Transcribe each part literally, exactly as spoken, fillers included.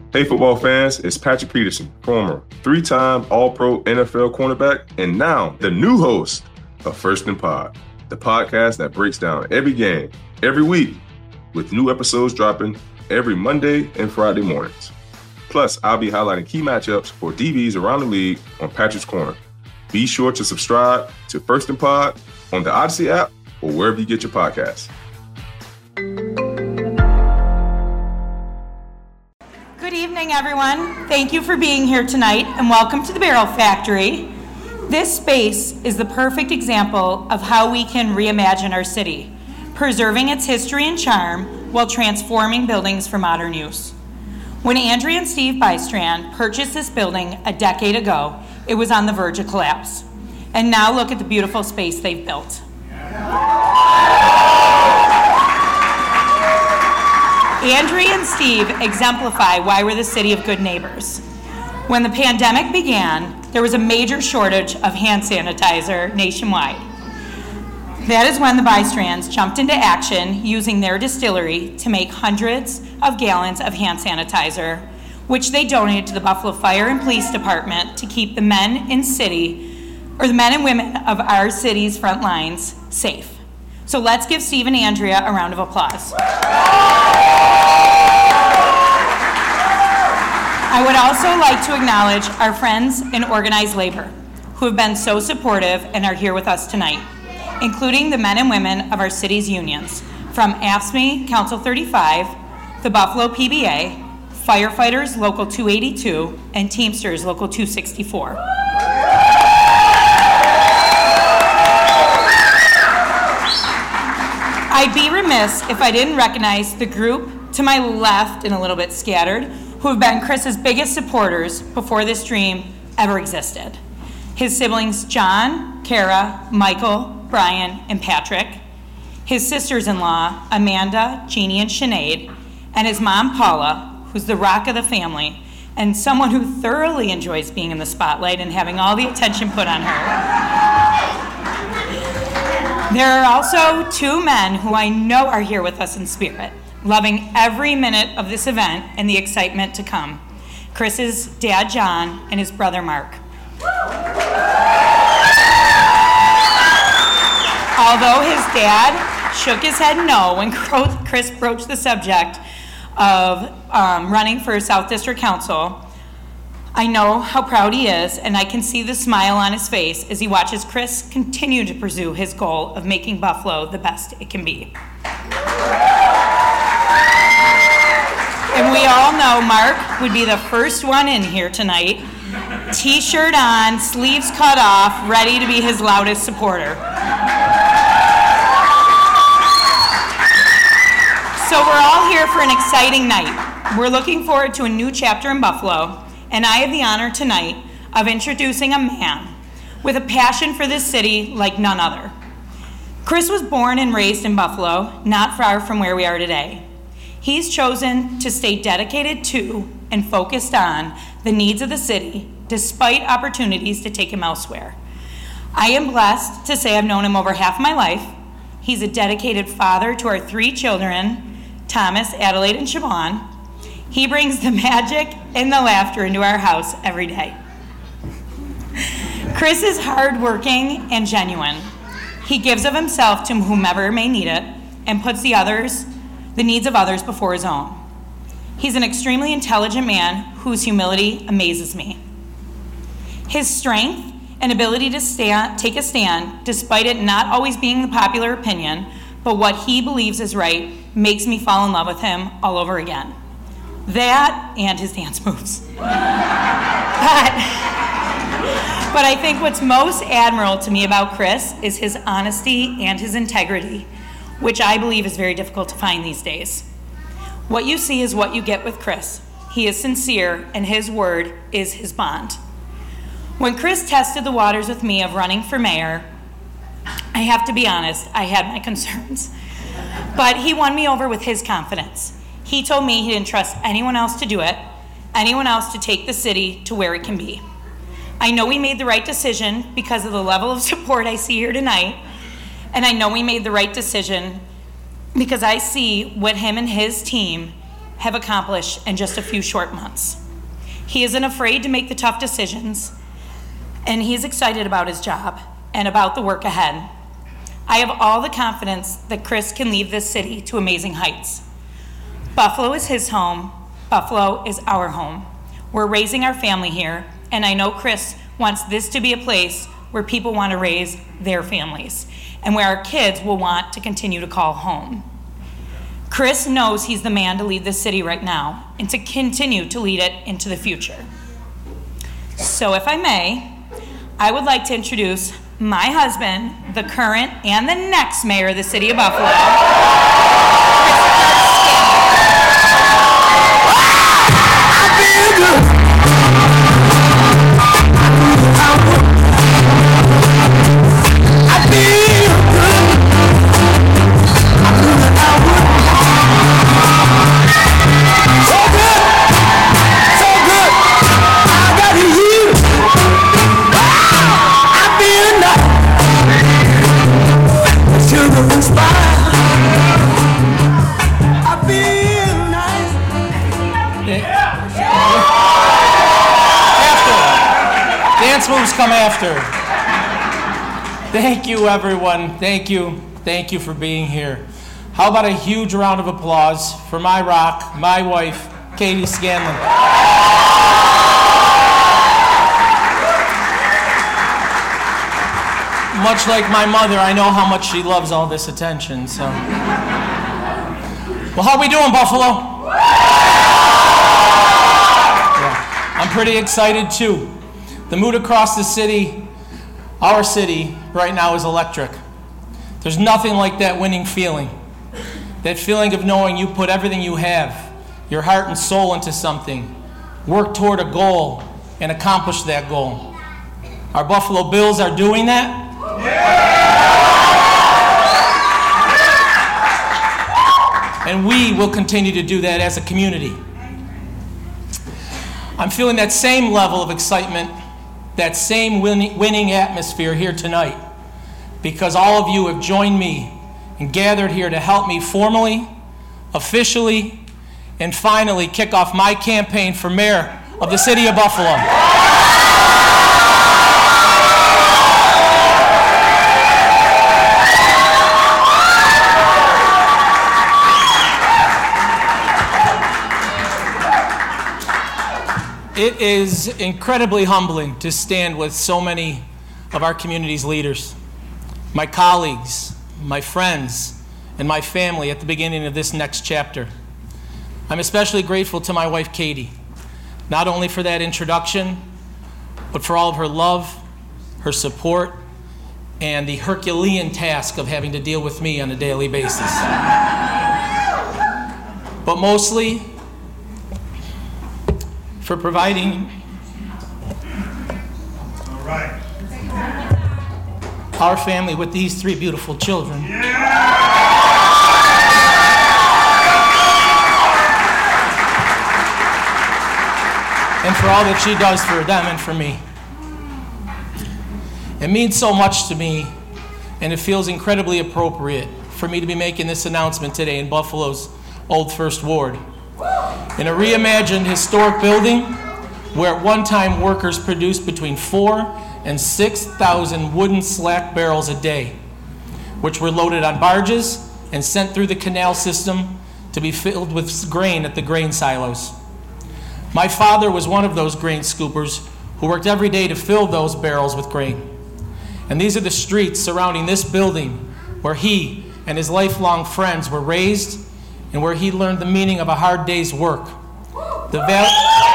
Hey football fans, it's Patrick Peterson, former three-time All-Pro N F L cornerback, and now the new host of First and Pod, the podcast that breaks down every game, every week, with new episodes dropping every Monday and Friday mornings. Plus, I'll be highlighting key matchups for D Bs around the league on Patrick's Corner. Be sure to subscribe to First and Pod on the Odyssey app or wherever you get your podcasts. Good evening, everyone. Thank you for being here tonight, and welcome to the Barrel Factory. This space is the perfect example of how we can reimagine our city, preserving its history and charm while transforming buildings for modern use. When Andrea and Steve Bystrand purchased this building a decade ago, it was on the verge of collapse. And now look at the beautiful space they've built. Andrea and Steve exemplify why we're the city of good neighbors. When the pandemic began, there was a major shortage of hand sanitizer nationwide. That is when the Bystrands jumped into action using their distillery to make hundreds of gallons of hand sanitizer, which they donated to the Buffalo Fire and Police Department to keep the men in city, or the men and women of our city's front lines safe. So let's give Steve and Andrea a round of applause. I would also like to acknowledge our friends in organized labor who have been so supportive and are here with us tonight, including the men and women of our city's unions, from A F S C M E Council thirty-five, the Buffalo P B A, Firefighters Local two eighty-two, and Teamsters Local two sixty-four. I'd be remiss if I didn't recognize the group to my left and a little bit scattered who have been Chris's biggest supporters before this dream ever existed. His siblings John, Kara, Michael, Brian, and Patrick, his sisters-in-law Amanda, Jeannie, and Sinead, and his mom Paula, who's the rock of the family and someone who thoroughly enjoys being in the spotlight and having all the attention put on her. There are also two men who I know are here with us in spirit, loving every minute of this event and the excitement to come. Chris's dad, John, and his brother, Mark. Although his dad shook his head no when Chris broached the subject of um, running for South District Council, I know how proud he is, and I can see the smile on his face as he watches Chris continue to pursue his goal of making Buffalo the best it can be. And we all know Mark would be the first one in here tonight, t-shirt on, sleeves cut off, ready to be his loudest supporter. So we're all here for an exciting night. We're looking forward to a new chapter in Buffalo, and I have the honor tonight of introducing a man with a passion for this city like none other. Chris was born and raised in Buffalo, not far from where we are today. He's chosen to stay dedicated to and focused on the needs of the city, despite opportunities to take him elsewhere. I am blessed to say I've known him over half my life. He's a dedicated father to our three children, Thomas, Adelaide, and Siobhan. He brings the magic and the laughter into our house every day. Chris is hardworking and genuine. He gives of himself to whomever may need it and puts the others, the needs of others before his own. He's an extremely intelligent man whose humility amazes me. His strength and ability to stand, take a stand, despite it not always being the popular opinion, but what he believes is right, makes me fall in love with him all over again. That and his dance moves. but, but I think what's most admirable to me about Chris is his honesty and his integrity, which I believe is very difficult to find these days. What you see is what you get with Chris. He is sincere, and his word is his bond. When Chris tested the waters with me of running for mayor, I have to be honest, I had my concerns. But he won me over with his confidence. He told me he didn't trust anyone else to do it, anyone else to take the city to where it can be. I know we made the right decision because of the level of support I see here tonight, and I know we made the right decision because I see what him and his team have accomplished in just a few short months. He isn't afraid to make the tough decisions, and he's excited about his job and about the work ahead. I have all the confidence that Chris can lead this city to amazing heights. Buffalo is his home. Buffalo is our home. We're raising our family here, and I know Chris wants this to be a place where people want to raise their families and where our kids will want to continue to call home. Chris knows he's the man to lead this city right now and to continue to lead it into the future. So if I may, I would like to introduce my husband, the current and the next mayor of the city of Buffalo. Moves come after. Thank you, everyone. Thank you. Thank you for being here. How about a huge round of applause for my rock, my wife, Katie Scanlon. Much like my mother, I know how much she loves all this attention, so. Well, how we doing, Buffalo? Yeah. I'm pretty excited, too. The mood across the city, our city, right now is electric. There's nothing like that winning feeling. That feeling of knowing you put everything you have, your heart and soul into something, work toward a goal, and accomplish that goal. Our Buffalo Bills are doing that. And we will continue to do that as a community. I'm feeling that same level of excitement, that same winning, winning atmosphere here tonight, because all of you have joined me and gathered here to help me formally, officially, and finally kick off my campaign for mayor of the city of Buffalo. It is incredibly humbling to stand with so many of our community's leaders, my colleagues, my friends, and my family at the beginning of this next chapter. I'm especially grateful to my wife, Katie, not only for that introduction, but for all of her love, her support, and the Herculean task of having to deal with me on a daily basis. But mostly, for providing All right. our family with these three beautiful children. Yeah. And for all that she does for them and for me. It means so much to me, and it feels incredibly appropriate for me to be making this announcement today in Buffalo's Old First Ward. In a reimagined historic building where at one time workers produced between four and six thousand wooden slack barrels a day, which were loaded on barges and sent through the canal system to be filled with grain at the grain silos. My father was one of those grain scoopers who worked every day to fill those barrels with grain. And these are the streets surrounding this building where he and his lifelong friends were raised and where he learned the meaning of a hard day's work. The, val-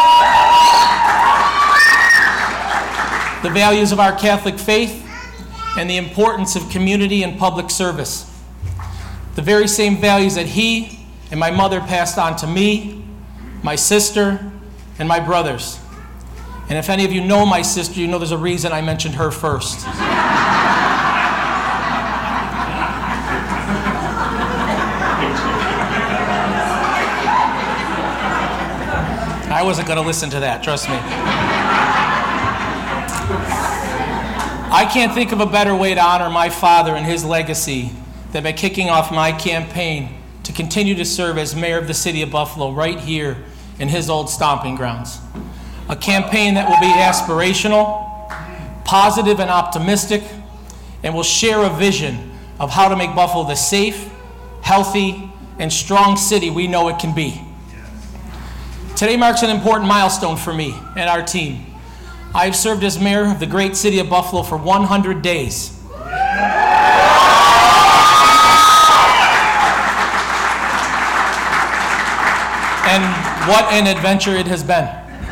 the values of our Catholic faith and the importance of community and public service. The very same values that he and my mother passed on to me, my sister, and my brothers. And if any of you know my sister, you know there's a reason I mentioned her first. I wasn't going to listen to that, trust me. I can't think of a better way to honor my father and his legacy than by kicking off my campaign to to continue to serve as mayor of the city of Buffalo right here in his old stomping grounds. A campaign that will be aspirational, positive and optimistic, and will share a vision of how to make Buffalo the safe, healthy, and strong city we know it can be. Today marks an important milestone for me and our team. I have served as mayor of the great city of Buffalo for one hundred days. And what an adventure it has been.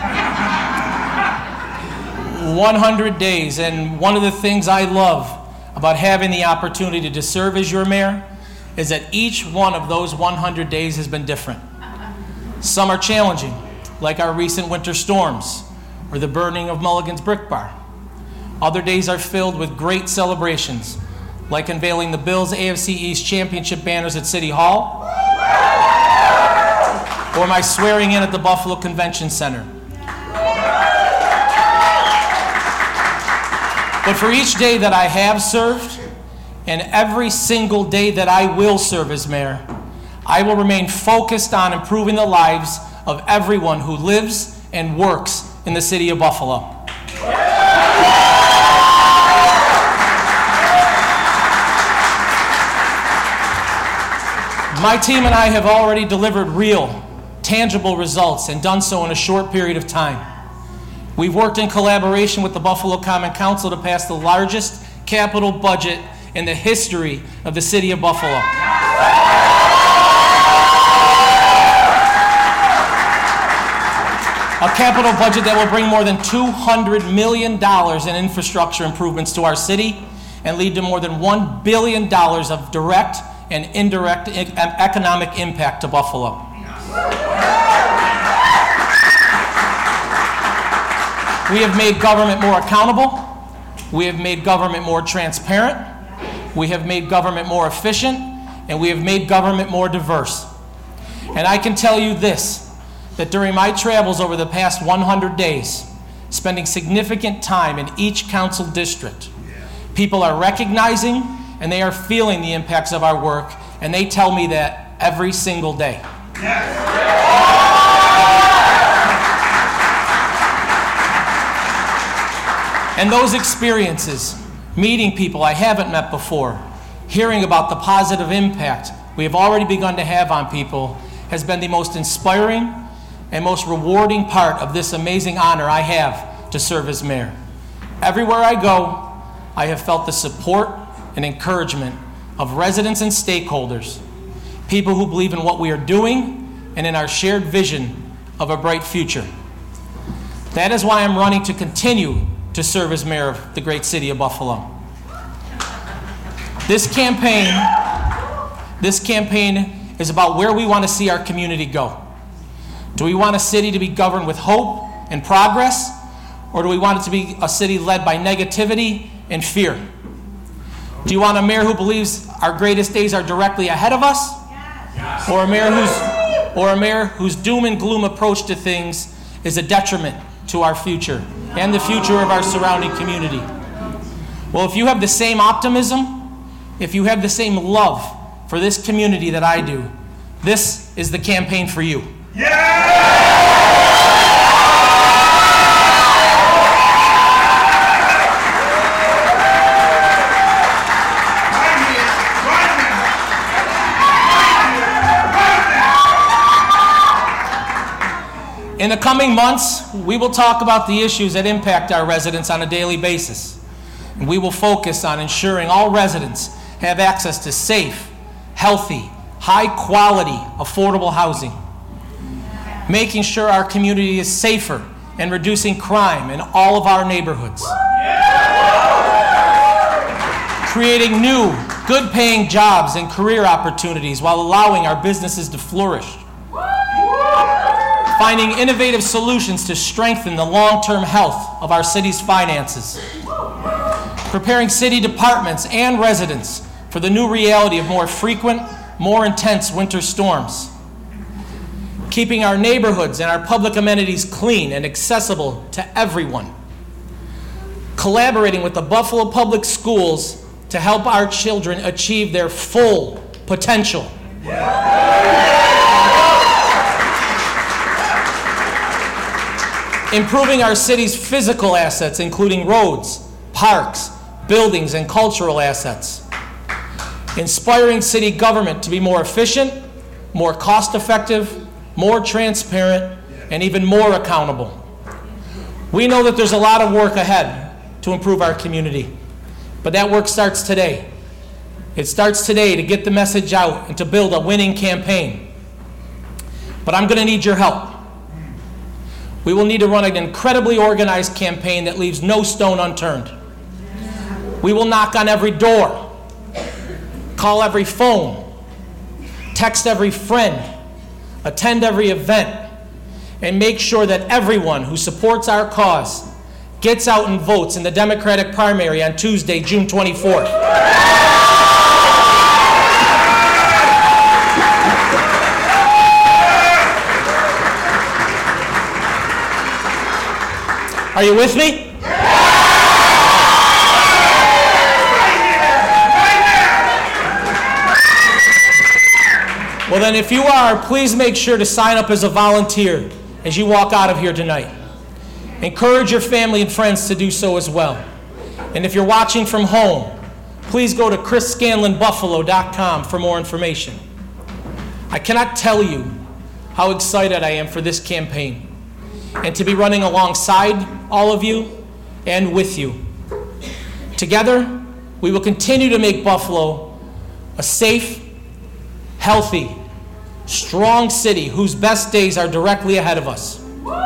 one hundred days, and one of the things I love about having the opportunity to serve as your mayor is that each one of those one hundred days has been different. Some are challenging, like our recent winter storms or the burning of Mulligan's Brick Bar. Other days are filled with great celebrations, like unveiling the Bills A F C East Championship banners at City Hall, or my swearing in at the Buffalo Convention Center. But for each day that I have served, and every single day that I will serve as mayor, I will remain focused on improving the lives of everyone who lives and works in the city of Buffalo. My team and I have already delivered real, tangible results and done so in a short period of time. We've worked in collaboration with the Buffalo Common Council to pass the largest capital budget in the history of the city of Buffalo. A capital budget that will bring more than two hundred million dollars in infrastructure improvements to our city and lead to more than one billion dollars of direct and indirect e- economic impact to Buffalo. We have made government more accountable. We have made government more transparent. We have made government more efficient. And we have made government more diverse. And I can tell you this, that during my travels over the past one hundred days, spending significant time in each council district, people are recognizing and they are feeling the impacts of our work, and they tell me that every single day. And those experiences, meeting people I haven't met before, hearing about the positive impact we have already begun to have on people, has been the most inspiring and most rewarding part of this amazing honor I have to serve as mayor. Everywhere I go, I have felt the support and encouragement of residents and stakeholders, people who believe in what we are doing and in our shared vision of a bright future. That is why I'm running to continue to serve as mayor of the great city of Buffalo. This campaign, this campaign is about where we want to see our community go. Do we want a city to be governed with hope and progress, or do we want it to be a city led by negativity and fear? Do you want a mayor who believes our greatest days are directly ahead of us, or a mayor whose, or a mayor whose doom and gloom approach to things is a detriment to our future and the future of our surrounding community? Well, if you have the same optimism, if you have the same love for this community that I do, this is the campaign for you. In the coming months, we will talk about the issues that impact our residents on a daily basis. And we will focus on ensuring all residents have access to safe, healthy, high-quality, affordable housing, making sure our community is safer and reducing crime in all of our neighborhoods, creating new, good-paying jobs and career opportunities while allowing our businesses to flourish, finding innovative solutions to strengthen the long-term health of our city's finances, preparing city departments and residents for the new reality of more frequent, more intense winter storms, keeping our neighborhoods and our public amenities clean and accessible to everyone, collaborating with the Buffalo Public Schools to help our children achieve their full potential, Improving our city's physical assets, including roads, parks, buildings, and cultural assets. Inspiring city government to be more efficient, more cost-effective, more transparent, and even more accountable. We know that there's a lot of work ahead to improve our community, but that work starts today. It starts today to get the message out and to build a winning campaign. But I'm going to need your help. We will need to run an incredibly organized campaign that leaves no stone unturned. We will knock on every door, call every phone, text every friend, attend every event, and make sure that everyone who supports our cause gets out and votes in the Democratic primary on Tuesday, June twenty-fourth. Are you with me? Well then, if you are, please make sure to sign up as a volunteer as you walk out of here tonight. Encourage your family and friends to do so as well. And if you're watching from home, please go to chris scanlon buffalo dot com for more information. I cannot tell you how excited I am for this campaign and to be running alongside all of you and with you. Together, we will continue to make Buffalo a safe, healthy, strong city whose best days are directly ahead of us.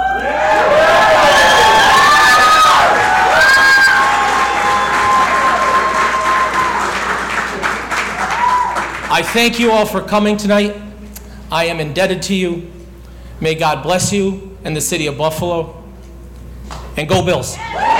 I thank you all for coming tonight. I am indebted to you. May God bless you and the city of Buffalo. And go Bills.